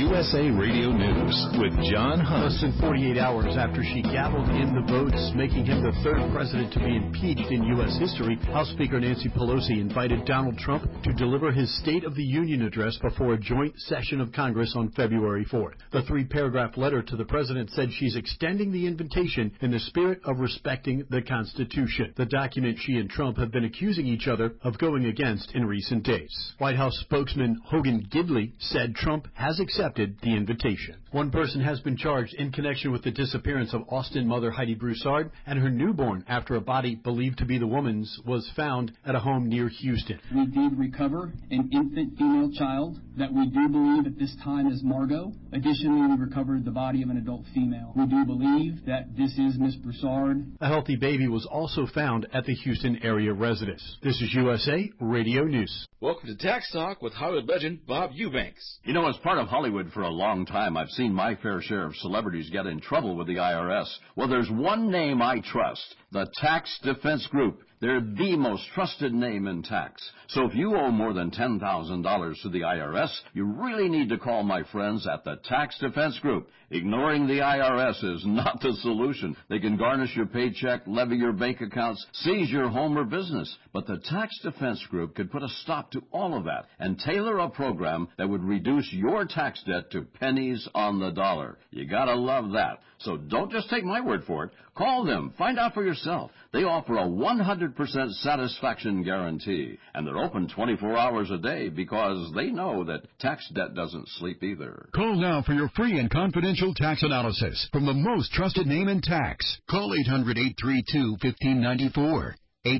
USA Radio News with John Hunt. Less than 48 hours after she gavelled in the votes, making him the third president to be impeached in U.S. history, House Speaker Nancy Pelosi invited Donald Trump to deliver his State of the Union address before a joint session of Congress on February 4th. The three-paragraph letter to the president said she's extending the invitation in the spirit of respecting the Constitution, the document she and Trump have been accusing each other of going against in recent days. White House spokesman Hogan Gidley said Trump has accepted the invitation. One person has been charged in connection with the disappearance of Austin mother Heidi Broussard and her newborn after a body believed to be the woman's was found at a home near Houston. We did recover an infant female child that we do believe at this time is Margot. Additionally, we recovered the body of an adult female. We do believe that this is Miss Broussard. A healthy baby was also found at the Houston area residence. This is USA Radio News. Welcome to Tax Talk with Hollywood legend Bob Eubanks. You know, as part of Hollywood for a long time, I've seen my fair share of celebrities get in trouble with the IRS. Well, there's one name I trust, the Tax Defense Group. They're the most trusted name in tax. So if you owe more than $10,000 to the IRS, you really need to call my friends at the Tax Defense Group. Ignoring the IRS is not the solution. They can garnish your paycheck, levy your bank accounts, seize your home or business. But the Tax Defense Group could put a stop to all of that and tailor a program that would reduce your tax debt to pennies on the dollar. You gotta love that. So don't just take my word for it. Call them. Find out for yourself. They offer a 100% satisfaction guarantee, and they're open 24 hours a day because they know that tax debt doesn't sleep either. Call now for your free and confidential tax analysis from the most trusted name in tax. Call 800-832-1594.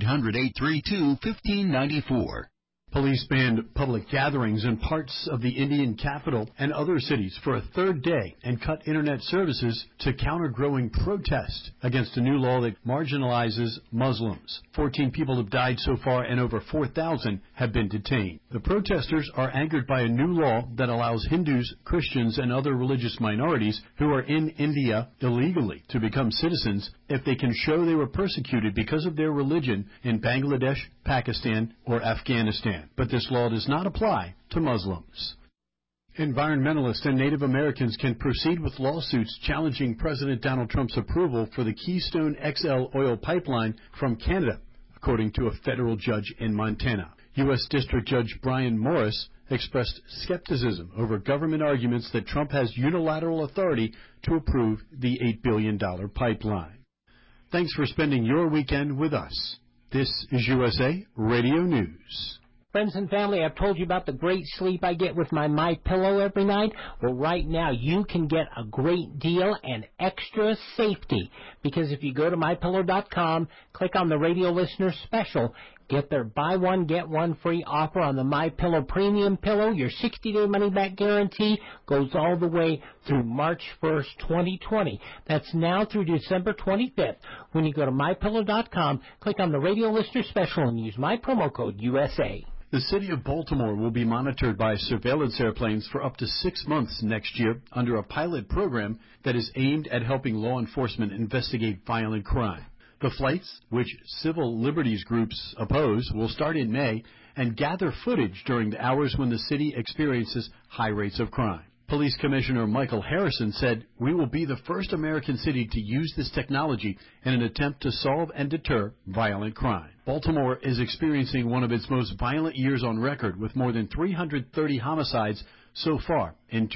800-832-1594. Police banned public gatherings in parts of the Indian capital and other cities for a third day and cut Internet services to counter growing protest against a new law that marginalizes Muslims. 14 people have died so far and over 4,000 have been detained. The protesters are angered by a new law that allows Hindus, Christians, and other religious minorities who are in India illegally to become citizens if they can show they were persecuted because of their religion in Bangladesh, Pakistan, or Afghanistan. But this law does not apply to Muslims. Environmentalists and Native Americans can proceed with lawsuits challenging President Donald Trump's approval for the Keystone XL oil pipeline from Canada, according to a federal judge in Montana. U.S. District Judge Brian Morris expressed skepticism over government arguments that Trump has unilateral authority to approve the $8 billion pipeline. Thanks for spending your weekend with us. This is USA Radio News. Friends and family, I've told you about the great sleep I get with my MyPillow every night. Well, right now you can get a great deal and extra safety, because if you go to MyPillow.com, click on the radio listener special, get their buy one, get one free offer on the MyPillow Premium Pillow. Your 60-day money-back guarantee goes all the way through March 1st, 2020. That's now through December 25th. When you go to MyPillow.com, click on the radio listener special and use my promo code USA. The city of Baltimore will be monitored by surveillance airplanes for up to 6 months next year under a pilot program that is aimed at helping law enforcement investigate violent crime. The flights, which civil liberties groups oppose, will start in May and gather footage during the hours when the city experiences high rates of crime. Police Commissioner Michael Harrison said, "We will be the first American city to use this technology in an attempt to solve and deter violent crime." Baltimore is experiencing one of its most violent years on record, with more than 330 homicides so far in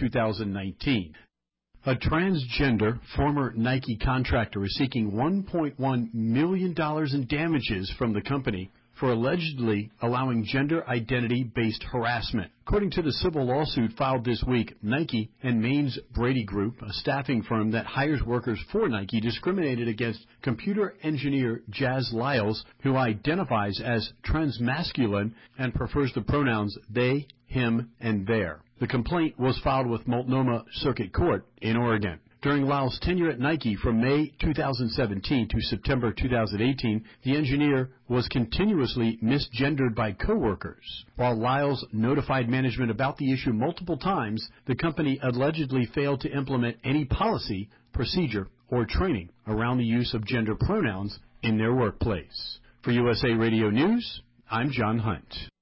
2019. A transgender former Nike contractor is seeking $1.1 million in damages from the company for allegedly allowing gender identity-based harassment. According to the civil lawsuit filed this week, Nike and Maine's Brady Group, a staffing firm that hires workers for Nike, discriminated against computer engineer Jazz Lyles, who identifies as transmasculine and prefers the pronouns they, him, and their. The complaint was filed with Multnomah Circuit Court in Oregon. During Lyle's tenure at Nike from May 2017 to September 2018, the engineer was continuously misgendered by coworkers. While Lyles notified management about the issue multiple times, the company allegedly failed to implement any policy, procedure, or training around the use of gender pronouns in their workplace. For USA Radio News, I'm John Hunt.